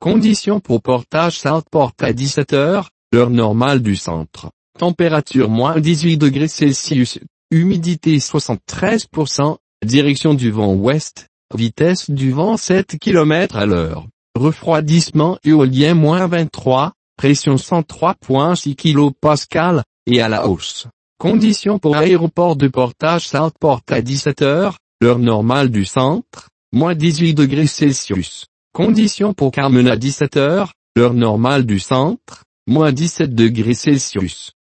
Conditions pour portage Southport à 17 heures, l'heure normale du centre. Température moins 18 degrés Celsius, humidité 73%, direction du vent ouest, vitesse du vent 7 km à l'heure. Refroidissement éolien moins 23, pression 103,6 kPa, et à la hausse. Conditions pour aéroport de portage Southport à 17 heures, l'heure normale du centre, moins 18 degrés Celsius. Conditions pour Carmen à 17 heures, l'heure normale du centre, moins 17 degrés Celsius.